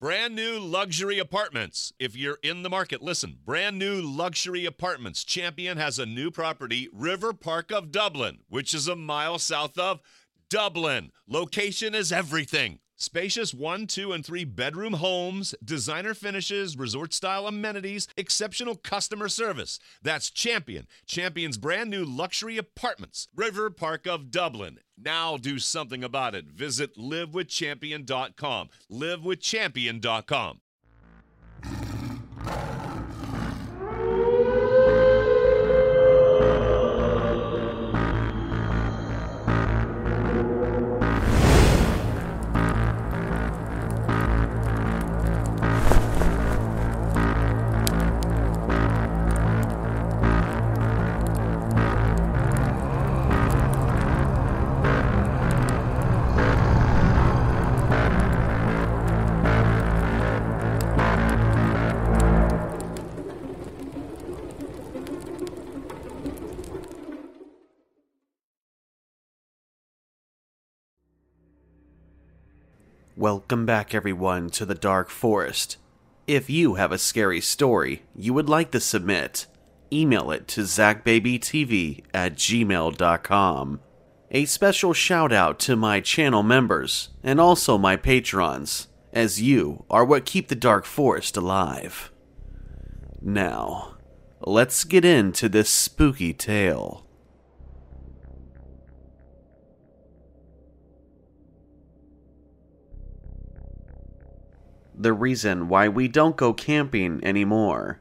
Brand new luxury apartments. If you're in the market, listen. Brand new luxury apartments. Champion has a new property, River Park of Dublin, which is a mile south of Dublin. Location is everything. Spacious 1, 2, and 3 bedroom homes, designer finishes, resort-style amenities, exceptional customer service. That's Champion. Champion's brand new luxury apartments, River Park of Dublin. Now do something about it. Visit livewithchampion.com. livewithchampion.com. Welcome back, everyone, to the Dark Forest. If you have a scary story you would like to submit, email it to zachbabytv@gmail.com. A special shout out to my channel members and also my patrons, as you are what keep the Dark Forest alive. Now, let's get into this spooky tale. The reason why we don't go camping anymore.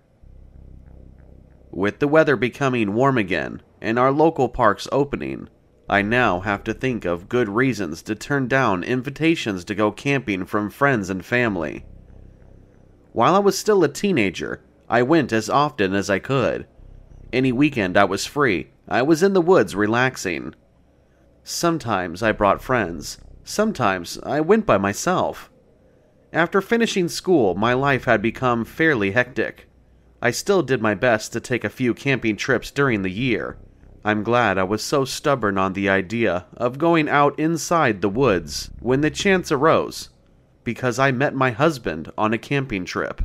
With the weather becoming warm again and our local parks opening, I now have to think of good reasons to turn down invitations to go camping from friends and family. While I was still a teenager, I went as often as I could. Any weekend I was free, I was in the woods relaxing. Sometimes I brought friends, sometimes I went by myself. After finishing school, my life had become fairly hectic. I still did my best to take a few camping trips during the year. I'm glad I was so stubborn on the idea of going out inside the woods when the chance arose, because I met my husband on a camping trip.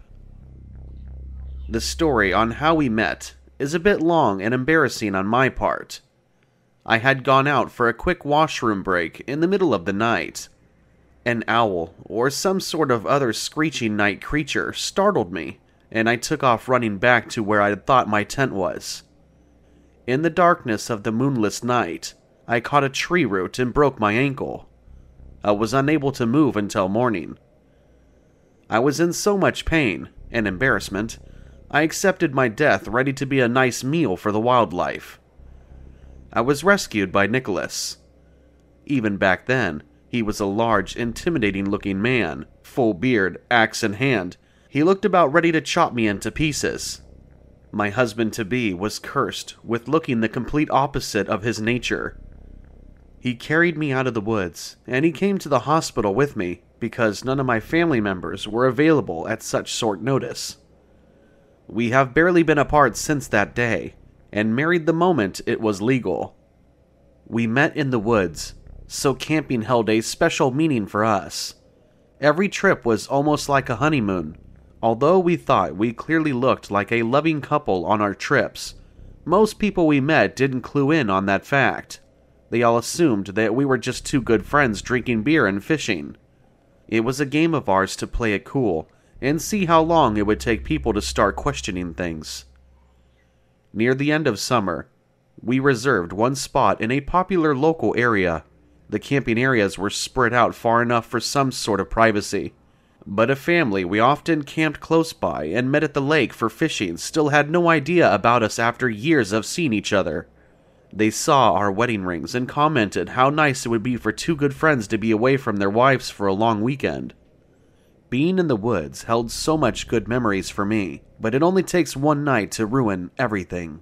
The story on how we met is a bit long and embarrassing on my part. I had gone out for a quick washroom break in the middle of the night. An owl, or some sort of other screeching night creature, startled me, and I took off running back to where I had thought my tent was. In the darkness of the moonless night, I caught a tree root and broke my ankle. I was unable to move until morning. I was in so much pain and embarrassment, I accepted my death ready to be a nice meal for the wildlife. I was rescued by Nicholas. Even back then, he was a large, intimidating-looking man, full beard, axe in hand. He looked about ready to chop me into pieces. My husband-to-be was cursed with looking the complete opposite of his nature. He carried me out of the woods, and he came to the hospital with me because none of my family members were available at such short notice. We have barely been apart since that day, and married the moment it was legal. We met in the woods, so camping held a special meaning for us. Every trip was almost like a honeymoon. Although we thought we clearly looked like a loving couple on our trips, most people we met didn't clue in on that fact. They all assumed that we were just two good friends drinking beer and fishing. It was a game of ours to play it cool and see how long it would take people to start questioning things. Near the end of summer, we reserved one spot in a popular local area. The camping areas were spread out far enough for some sort of privacy, but a family we often camped close by and met at the lake for fishing still had no idea about us after years of seeing each other. They saw our wedding rings and commented how nice it would be for two good friends to be away from their wives for a long weekend. Being in the woods held so much good memories for me, but it only takes one night to ruin everything.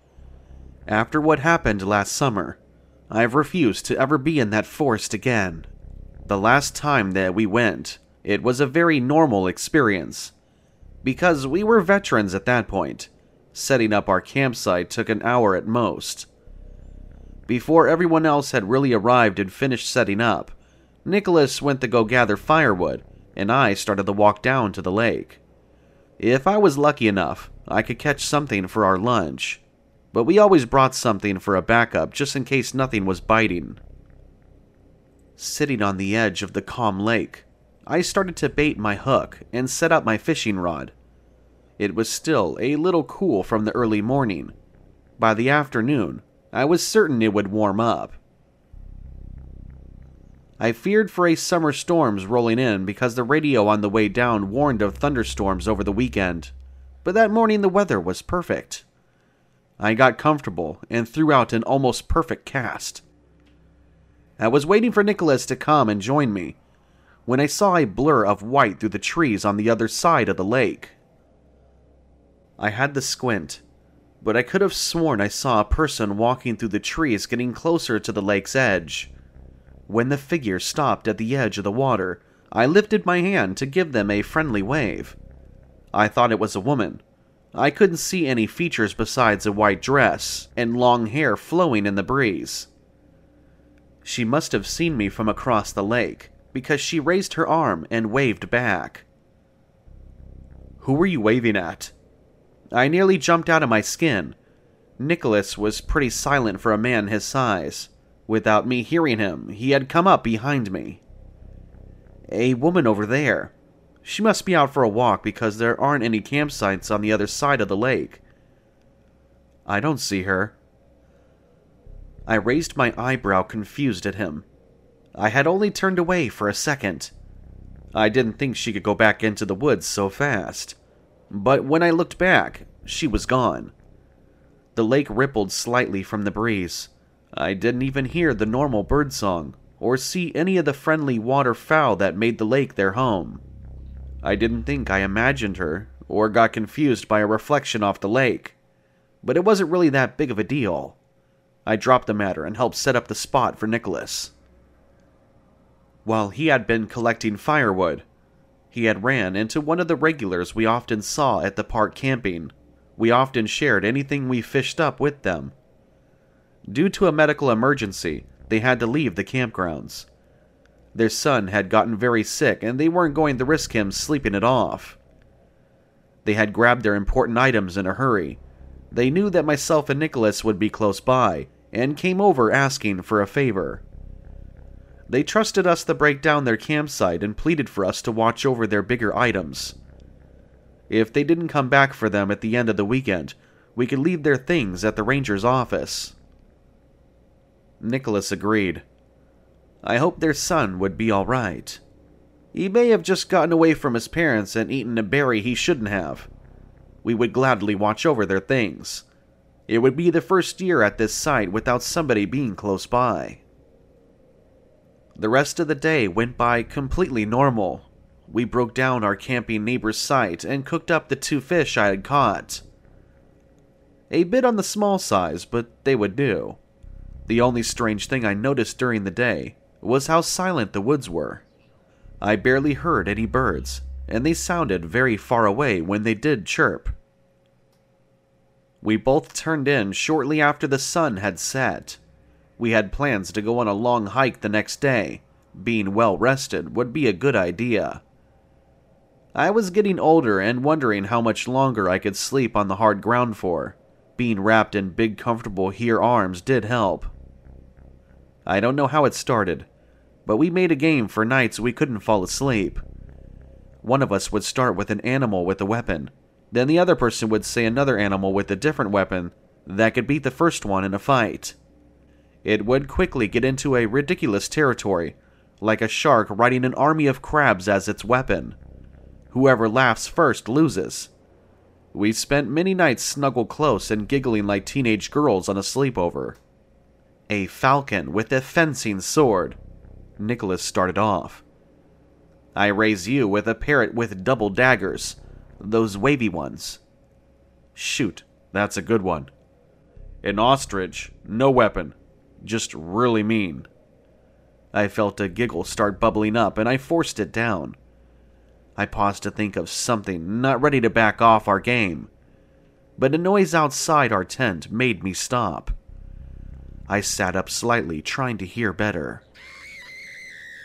After what happened last summer, I've refused to ever be in that forest again. The last time that we went, it was a very normal experience. Because we were veterans at that point, setting up our campsite took an hour at most. Before everyone else had really arrived and finished setting up, Nicholas went to go gather firewood, and I started to walk down to the lake. If I was lucky enough, I could catch something for our lunch, but we always brought something for a backup just in case nothing was biting. Sitting on the edge of the calm lake, I started to bait my hook and set up my fishing rod. It was still a little cool from the early morning. By the afternoon, I was certain it would warm up. I feared for a summer storms rolling in because the radio on the way down warned of thunderstorms over the weekend, but that morning the weather was perfect. I got comfortable and threw out an almost perfect cast. I was waiting for Nicholas to come and join me when I saw a blur of white through the trees on the other side of the lake. I had to squint, but I could have sworn I saw a person walking through the trees getting closer to the lake's edge. When the figure stopped at the edge of the water, I lifted my hand to give them a friendly wave. I thought it was a woman. I couldn't see any features besides a white dress and long hair flowing in the breeze. She must have seen me from across the lake, because she raised her arm and waved back. "Who were you waving at?" I nearly jumped out of my skin. Nicholas was pretty silent for a man his size. Without me hearing him, he had come up behind me. "A woman over there. She must be out for a walk because there aren't any campsites on the other side of the lake." "I don't see her." I raised my eyebrow, confused at him. I had only turned away for a second. I didn't think she could go back into the woods so fast. But when I looked back, she was gone. The lake rippled slightly from the breeze. I didn't even hear the normal birdsong, or see any of the friendly waterfowl that made the lake their home. I didn't think I imagined her, or got confused by a reflection off the lake. But it wasn't really that big of a deal. I dropped the matter and helped set up the spot for Nicholas. While he had been collecting firewood, he had ran into one of the regulars we often saw at the park camping. We often shared anything we fished up with them. Due to a medical emergency, they had to leave the campgrounds. Their son had gotten very sick and they weren't going to risk him sleeping it off. They had grabbed their important items in a hurry. They knew that myself and Nicholas would be close by, and came over asking for a favor. They trusted us to break down their campsite and pleaded for us to watch over their bigger items. If they didn't come back for them at the end of the weekend, we could leave their things at the ranger's office. Nicholas agreed. I hoped their son would be all right. He may have just gotten away from his parents and eaten a berry he shouldn't have. We would gladly watch over their things. It would be the first year at this site without somebody being close by. The rest of the day went by completely normal. We broke down our camping neighbor's site and cooked up the 2 fish I had caught. A bit on the small size, but they would do. The only strange thing I noticed during the day was how silent the woods were. I barely heard any birds, and they sounded very far away when they did chirp. We both turned in shortly after the sun had set. We had plans to go on a long hike the next day. Being well rested would be a good idea. I was getting older and wondering how much longer I could sleep on the hard ground for. Being wrapped in big comfortable here arms did help. I don't know how it started, but we made a game for nights we couldn't fall asleep. One of us would start with an animal with a weapon, then the other person would say another animal with a different weapon that could beat the first one in a fight. It would quickly get into a ridiculous territory, like a shark riding an army of crabs as its weapon. Whoever laughs first loses. We spent many nights snuggled close and giggling like teenage girls on a sleepover. A falcon with a fencing sword. Nicholas started off. I raise you with a parrot with double daggers. Those wavy ones. Shoot, that's a good one. An ostrich, no weapon. Just really mean. I felt a giggle start bubbling up and I forced it down. I paused to think of something, not ready to back off our game. But a noise outside our tent made me stop. I sat up slightly, trying to hear better.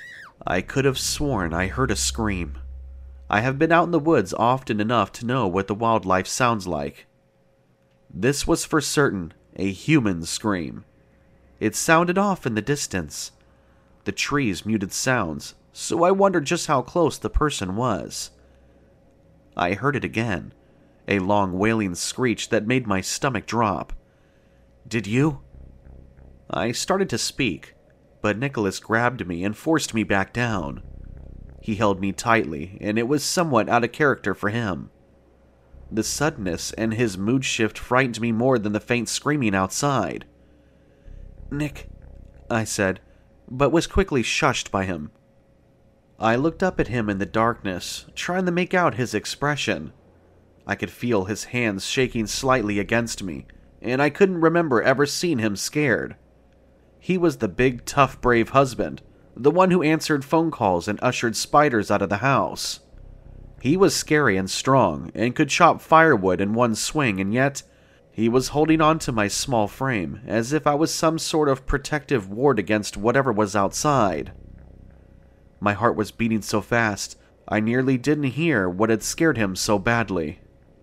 I could have sworn I heard a scream. I have been out in the woods often enough to know what the wildlife sounds like. This was for certain a human scream. It sounded off in the distance. The trees muted sounds, so I wondered just how close the person was. I heard it again, a long wailing screech that made my stomach drop. "Did you?" I started to speak, but Nicholas grabbed me and forced me back down. He held me tightly, and it was somewhat out of character for him. The suddenness and his mood shift frightened me more than the faint screaming outside. "Nick," I said, but was quickly shushed by him. I looked up at him in the darkness, trying to make out his expression. I could feel his hands shaking slightly against me, and I couldn't remember ever seeing him scared. He was the big, tough, brave husband, the one who answered phone calls and ushered spiders out of the house. He was scary and strong, and could chop firewood in one swing, and yet he was holding on to my small frame, as if I was some sort of protective ward against whatever was outside. My heart was beating so fast, I nearly didn't hear what had scared him so badly.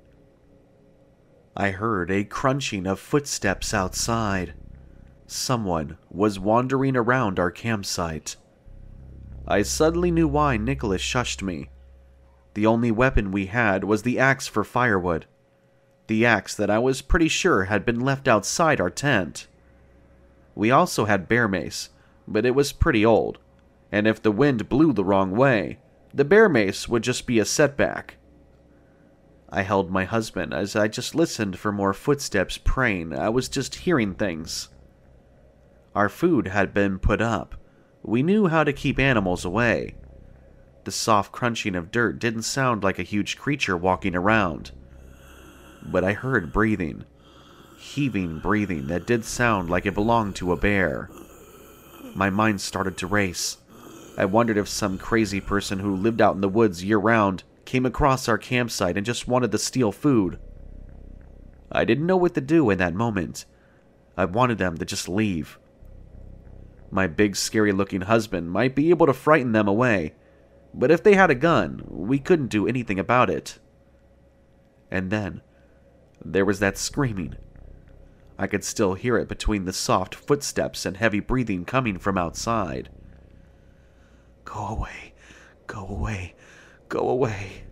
I heard a crunching of footsteps outside. Someone was wandering around our campsite. I suddenly knew why Nicholas shushed me. The only weapon we had was the axe for firewood. The axe that I was pretty sure had been left outside our tent. We also had bear mace, but it was pretty old, and if the wind blew the wrong way, the bear mace would just be a setback. I held my husband as I just listened for more footsteps, praying I was just hearing things. Our food had been put up. We knew how to keep animals away. The soft crunching of dirt didn't sound like a huge creature walking around. But I heard breathing. Heaving breathing that did sound like it belonged to a bear. My mind started to race. I wondered if some crazy person who lived out in the woods year-round came across our campsite and just wanted to steal food. I didn't know what to do in that moment. I wanted them to just leave. My big, scary-looking husband might be able to frighten them away, but if they had a gun, we couldn't do anything about it. And then, there was that screaming. I could still hear it between the soft footsteps and heavy breathing coming from outside. "Go away, go away, go away."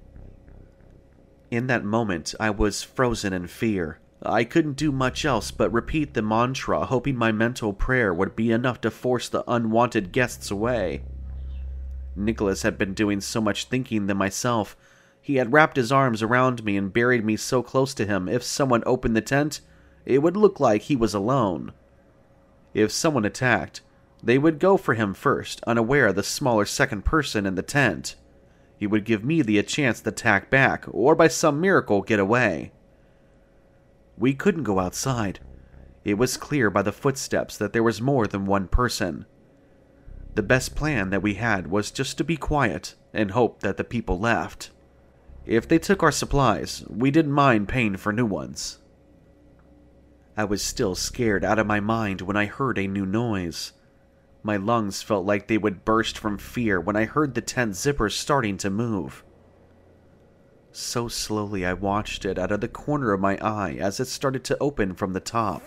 In that moment, I was frozen in fear. I couldn't do much else but repeat the mantra, hoping my mental prayer would be enough to force the unwanted guests away. Nicholas had been doing so much thinking than myself. He had wrapped his arms around me and buried me so close to him, if someone opened the tent, it would look like he was alone. If someone attacked, they would go for him first, unaware of the smaller second person in the tent. He would give me the chance to attack back, or by some miracle get away. We couldn't go outside. It was clear by the footsteps that there was more than one person. The best plan that we had was just to be quiet and hope that the people left. If they took our supplies, we didn't mind paying for new ones. I was still scared out of my mind when I heard a new noise. My lungs felt like they would burst from fear when I heard the tent zippers starting to move. So slowly I watched it out of the corner of my eye as it started to open from the top.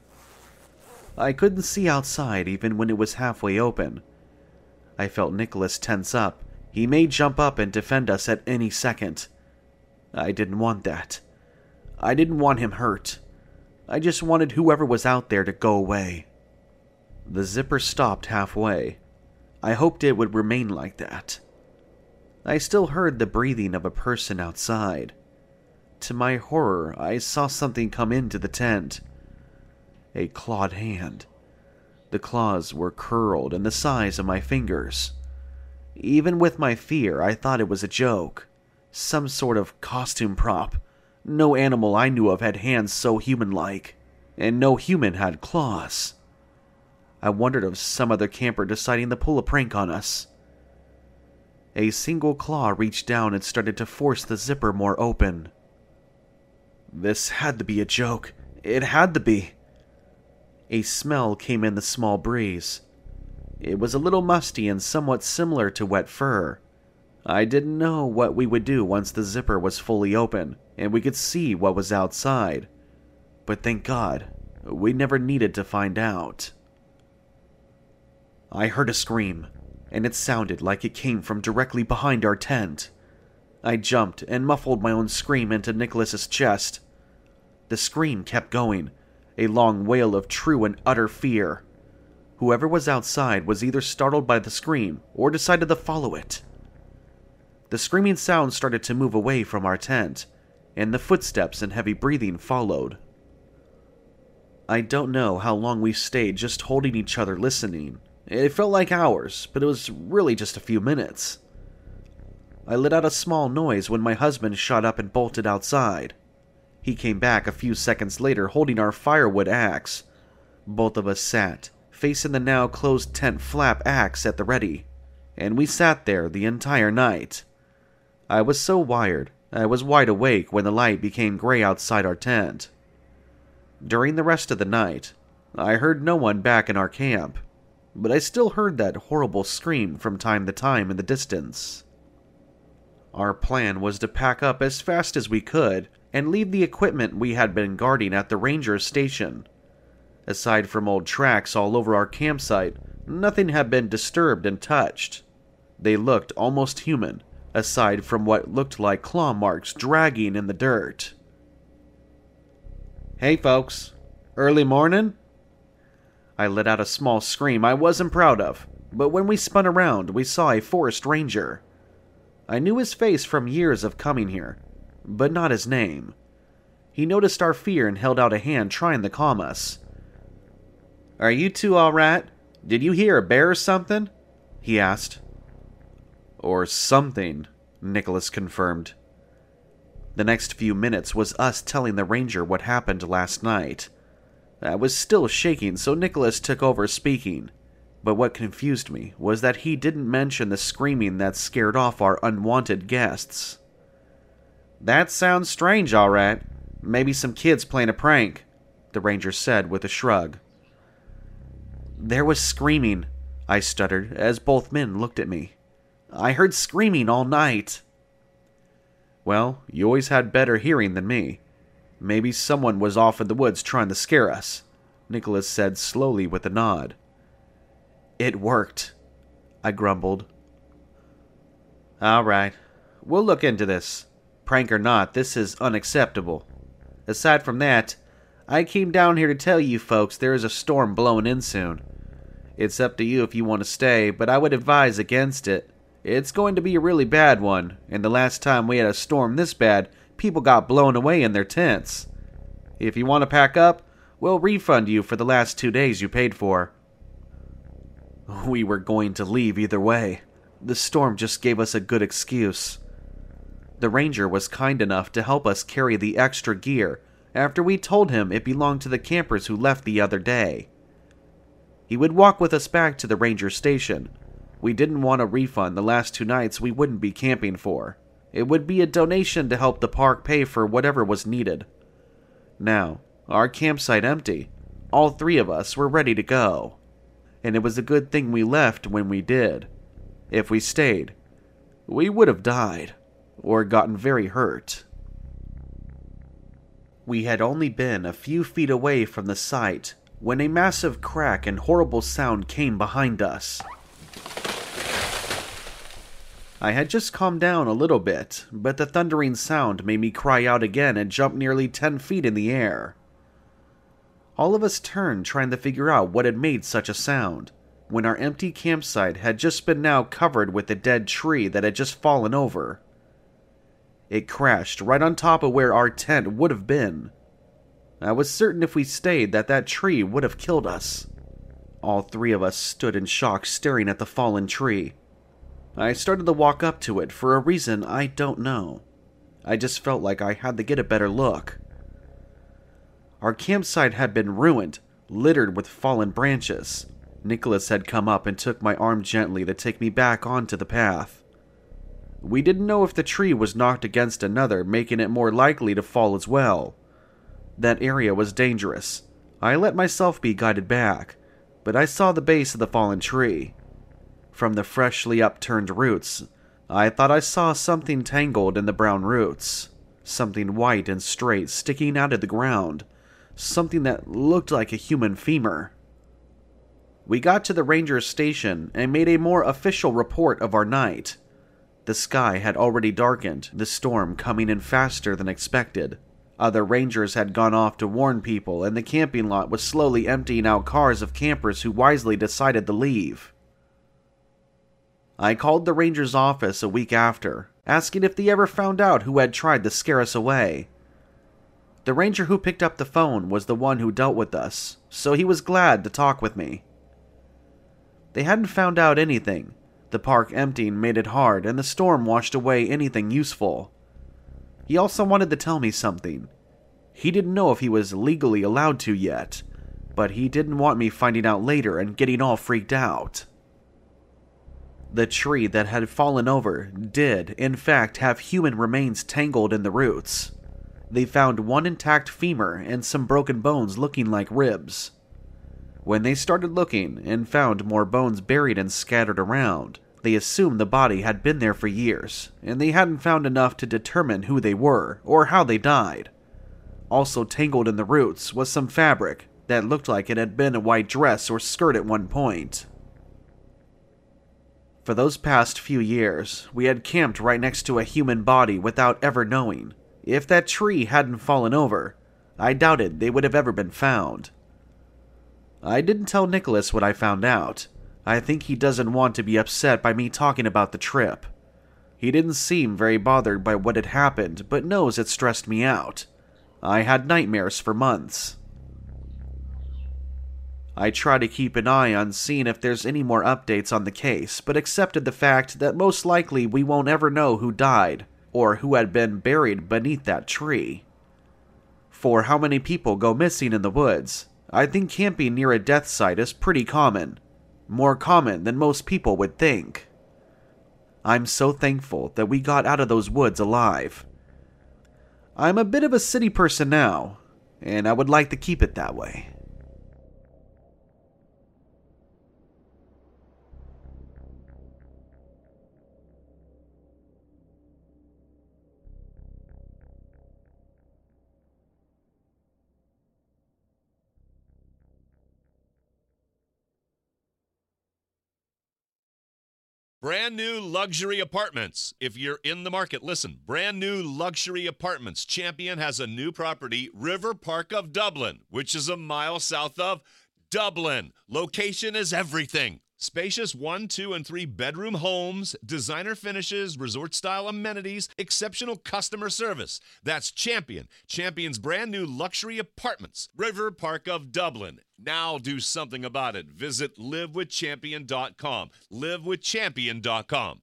I couldn't see outside even when it was halfway open. I felt Nicholas tense up. He may jump up and defend us at any second. I didn't want that. I didn't want him hurt. I just wanted whoever was out there to go away. The zipper stopped halfway. I hoped it would remain like that. I still heard the breathing of a person outside. To my horror, I saw something come into the tent. A clawed hand. The claws were curled and the size of my fingers. Even with my fear, I thought it was a joke. Some sort of costume prop. No animal I knew of had hands so human-like, and no human had claws. I wondered of some other camper deciding to pull a prank on us. A single claw reached down and started to force the zipper more open. This had to be a joke. It had to be. A smell came in the small breeze. It was a little musty and somewhat similar to wet fur. I didn't know what we would do once the zipper was fully open and we could see what was outside. But thank God, we never needed to find out. I heard a scream, and it sounded like it came from directly behind our tent. I jumped and muffled my own scream into Nicholas's chest. The scream kept going, a long wail of true and utter fear. Whoever was outside was either startled by the scream or decided to follow it. The screaming sound started to move away from our tent, and the footsteps and heavy breathing followed. I don't know how long we stayed just holding each other listening. It felt like hours, but it was really just a few minutes. I let out a small noise when my husband shot up and bolted outside. He came back a few seconds later holding our firewood axe. Both of us sat, facing the now closed tent flap axe at the ready, and we sat there the entire night. I was so wired, I was wide awake when the light became gray outside our tent. During the rest of the night, I heard no one back in our camp, but I still heard that horrible scream from time to time in the distance. Our plan was to pack up as fast as we could and leave the equipment we had been guarding at the ranger station. Aside from old tracks all over our campsite, nothing had been disturbed and touched. They looked almost human, aside from what looked like claw marks dragging in the dirt. "Hey folks, early morning?" I let out a small scream I wasn't proud of, but when we spun around, we saw a forest ranger. I knew his face from years of coming here, but not his name. He noticed our fear and held out a hand trying to calm us. "Are you two alright? Did you hear a bear or something?" he asked. "Or something," Nicholas confirmed. The next few minutes was us telling the ranger what happened last night. I was still shaking, so Nicholas took over speaking. But what confused me was that he didn't mention the screaming that scared off our unwanted guests. "That sounds strange, all right. Maybe some kids playing a prank," the ranger said with a shrug. "There was screaming," I stuttered as both men looked at me. "I heard screaming all night." "Well, you always had better hearing than me. Maybe someone was off in the woods trying to scare us," Nicholas said slowly with a nod. "It worked," I grumbled. "All right, we'll look into this. Prank or not, this is unacceptable. Aside from that, I came down here to tell you folks there is a storm blowing in soon. It's up to you if you want to stay, but I would advise against it. It's going to be a really bad one, and the last time we had a storm this bad, people got blown away in their tents. If you want to pack up, we'll refund you for the last 2 days you paid for." We were going to leave either way. The storm just gave us a good excuse. The ranger was kind enough to help us carry the extra gear after we told him it belonged to the campers who left the other day. He would walk with us back to the ranger station. We didn't want a refund the last 2 nights we wouldn't be camping for. It would be a donation to help the park pay for whatever was needed. Now, our campsite empty. All 3 of us were ready to go. And it was a good thing we left when we did. If we stayed, we would have died, or gotten very hurt. We had only been a few feet away from the site when a massive crack and horrible sound came behind us. I had just calmed down a little bit, but the thundering sound made me cry out again and jump nearly 10 feet in the air. All of us turned, trying to figure out what had made such a sound, when our empty campsite had just been now covered with a dead tree that had just fallen over. It crashed right on top of where our tent would have been. I was certain if we stayed that tree would have killed us. All 3 of us stood in shock staring at the fallen tree. I started to walk up to it for a reason I don't know. I just felt like I had to get a better look. Our campsite had been ruined, littered with fallen branches. Nicholas had come up and took my arm gently to take me back onto the path. We didn't know if the tree was knocked against another, making it more likely to fall as well. That area was dangerous. I let myself be guided back, but I saw the base of the fallen tree. From the freshly upturned roots, I thought I saw something tangled in the brown roots, something white and straight sticking out of the ground, something that looked like a human femur. We got to the ranger's station and made a more official report of our night. The sky had already darkened, the storm coming in faster than expected. Other rangers had gone off to warn people, and the camping lot was slowly emptying out cars of campers who wisely decided to leave. I called the ranger's office a week after, asking if they ever found out who had tried to scare us away. The ranger who picked up the phone was the one who dealt with us, so he was glad to talk with me. They hadn't found out anything. The park emptying made it hard, and the storm washed away anything useful. He also wanted to tell me something. He didn't know if he was legally allowed to yet, but he didn't want me finding out later and getting all freaked out. The tree that had fallen over did, in fact, have human remains tangled in the roots. They found one intact femur and some broken bones looking like ribs. When they started looking and found more bones buried and scattered around, they assumed the body had been there for years, and they hadn't found enough to determine who they were or how they died. Also tangled in the roots was some fabric that looked like it had been a white dress or skirt at one point. For those past few years, we had camped right next to a human body without ever knowing. If that tree hadn't fallen over, I doubted they would have ever been found. I didn't tell Nicholas what I found out. I think he doesn't want to be upset by me talking about the trip. He didn't seem very bothered by what had happened, but knows it stressed me out. I had nightmares for months. I try to keep an eye on seeing if there's any more updates on the case, but accepted the fact that most likely we won't ever know who died, or who had been buried beneath that tree. For how many people go missing in the woods, I think camping near a death site is pretty common. More common than most people would think. I'm so thankful that we got out of those woods alive. I'm a bit of a city person now, and I would like to keep it that way. Brand new luxury apartments. If you're in the market, listen. Brand new luxury apartments. Champion has a new property, River Park of Dublin, which is a mile south of Dublin. Location is everything. Spacious 1, 2, and 3 bedroom homes, designer finishes, resort-style amenities, exceptional customer service. That's Champion. Champion's brand new luxury apartments, River Park of Dublin. Now do something about it. Visit livewithchampion.com. livewithchampion.com.